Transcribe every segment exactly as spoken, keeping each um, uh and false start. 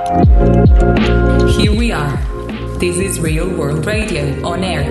Here we are. This is Real World Radio on air.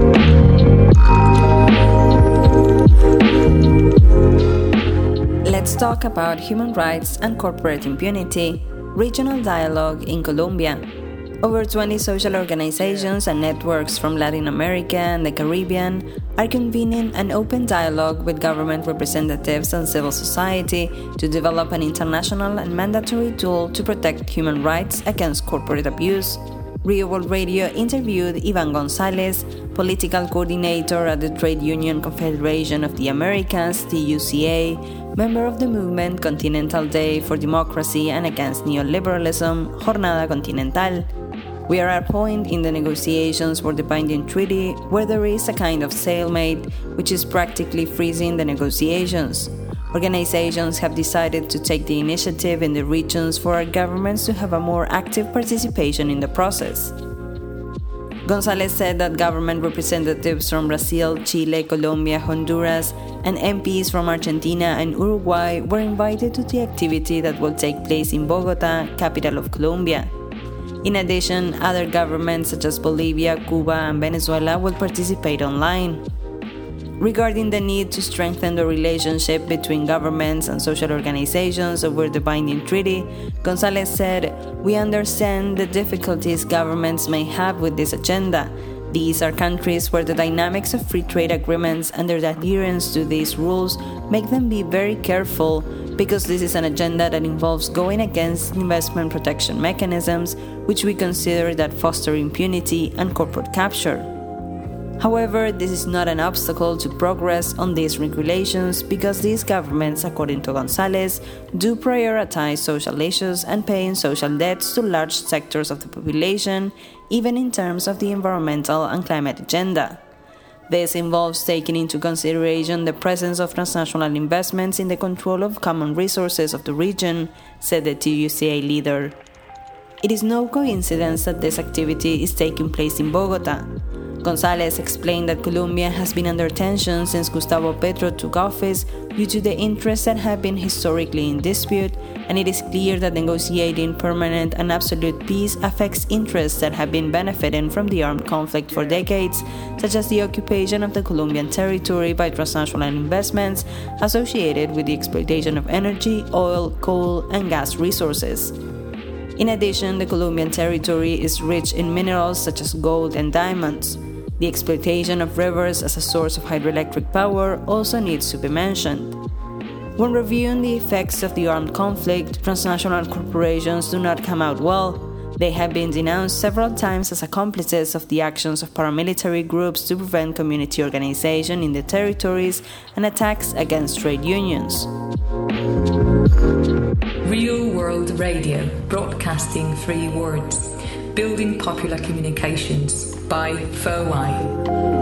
Let's talk about human rights and corporate impunity, regional dialogue in Colombia. Over twenty social organizations and networks from Latin America and the Caribbean are convening an open dialogue with government representatives and civil society to develop an international and mandatory tool to protect human rights against corporate abuse. Real World Radio interviewed Ivan Gonzalez, political coordinator at the Trade Union Confederation of the Americas, T U C A, member of the movement Continental Day for Democracy and Against Neoliberalism, Jornada Continental. We are at a point in the negotiations for the binding treaty where there is a kind of stalemate which is practically freezing the negotiations. Organizations have decided to take the initiative in the regions for our governments to have a more active participation in the process. Gonzalez said that government representatives from Brazil, Chile, Colombia, Honduras, and M Ps from Argentina and Uruguay were invited to the activity that will take place in Bogota, capital of Colombia. In addition, other governments such as Bolivia, Cuba, and Venezuela will participate online. Regarding the need to strengthen the relationship between governments and social organizations over the binding treaty, Gonzalez said, "We understand the difficulties governments may have with this agenda. These are countries where the dynamics of free trade agreements and their adherence to these rules make them be very careful, because this is an agenda that involves going against investment protection mechanisms, which we consider that foster impunity and corporate capture." However, this is not an obstacle to progress on these regulations because these governments, according to Gonzalez, do prioritize social issues and paying social debts to large sectors of the population, even in terms of the environmental and climate agenda. This involves taking into consideration the presence of transnational investments in the control of common resources of the region, said the T U C A leader. It is no coincidence that this activity is taking place in Bogota. Gonzalez explained that Colombia has been under tension since Gustavo Petro took office due to the interests that have been historically in dispute, and it is clear that negotiating permanent and absolute peace affects interests that have been benefiting from the armed conflict for decades, such as the occupation of the Colombian territory by transnational investments associated with the exploitation of energy, oil, coal, and gas resources. In addition, the Colombian territory is rich in minerals such as gold and diamonds. The exploitation of rivers as a source of hydroelectric power also needs to be mentioned. When reviewing the effects of the armed conflict, transnational corporations do not come out well. They have been denounced several times as accomplices of the actions of paramilitary groups to prevent community organization in the territories and attacks against trade unions. Real World Radio, broadcasting three words, building popular communications by F O I.